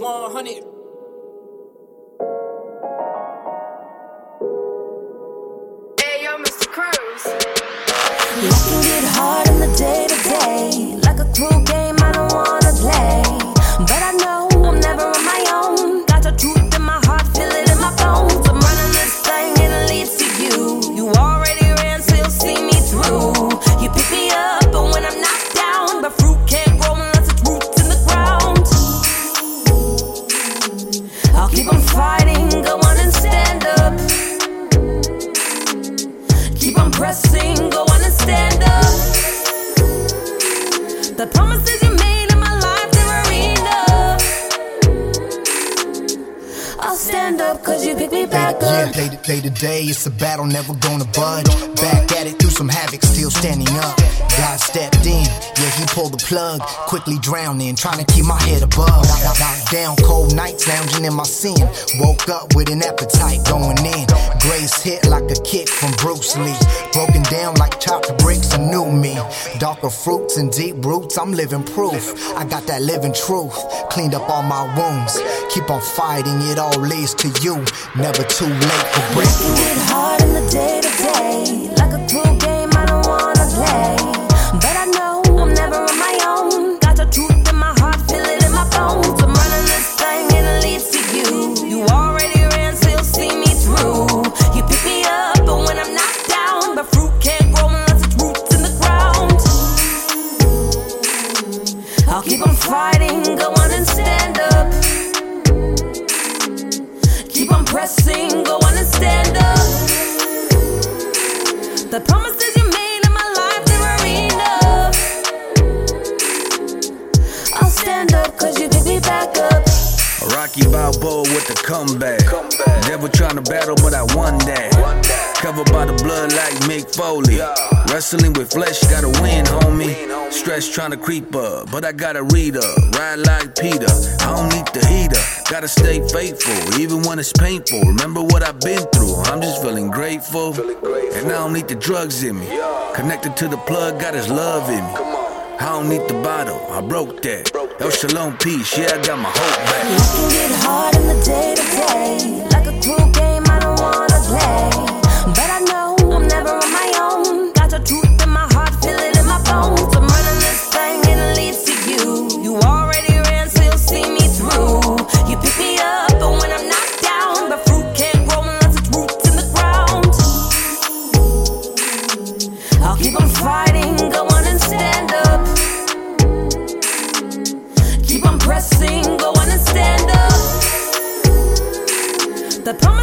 100. Hey, yo, Mr. Cruz. Life can get hard in the day-to-day, like a cruel game I don't wanna play. But I know I'm never on my own. Got your truth in my heart, feel it in my bones. I'm running this thing and it leads to you. You already ran, so you'll see me through. You pick me up, but when I'm knocked down, but fruit can't grow unless it's roots in the ground. I'll keep on fighting, go on and stand up. Keep on pressing, go on and stand up. The promises you made in my life never enough. I'll stand up cause you pick me back up. Yeah, day to day, it's a battle, never gonna budge. Back at it, through some havoc, still standing up. God stepped in, yeah, he pulled the plug. Quickly drowning, trying to keep my head above. Knocked down, cold nights, lounging in my sin. Woke up with an appetite going in. Grace hit like a kick from Bruce Lee. Broken down like chopped bricks, a new me. Darker fruits and deep roots, I'm living proof. I got that living truth, cleaned up all my wounds. Keep on fighting, it all leads to you. Never too late for breakthrough. It can get hard in the day-to-day, like a cruel game I don't wanna play. But I know I'm never on my own. Got your truth in my heart, feel it in my bones. I'm running this thing and it leads to you. You already ran, so you'll see me through. You pick me up, but when I'm knocked down, but fruit can't grow unless it's roots in the ground. I'll keep on fighting, go on and stand up. Keep on pressing, go on and stand up. The promises you made in my life never enough. I'll stand up cause you pick me back up. Rocky Balboa with the comeback. Devil trying to battle, but I won that. Covered by the blood like Mick Foley. Wrestling with flesh, gotta win, homie. Stress trying to creep up, but I gotta read up. Ride like Peter, I don't need the heater. Gotta stay faithful, even when it's painful. Remember what I've been through, I'm just feeling grateful. And I don't need the drugs in me. Connected to the plug, got his love in me. I don't need the bottle, I broke that. El Shalom peace, yeah, I got my hope back. Life can get hard in the day-to-day, like a cruel game I don't wanna play. But I know I'm never on my own. Got your truth in my heart, feel it in my bones. I'm running this thing and it leads to you. You already ran, so you'll see me through. You pick me up, but when I'm knocked down, but fruit can't grow unless it's roots in the ground. I'll keep on fighting, go on and stand up. Keep on pressing, go on and stand up. The promise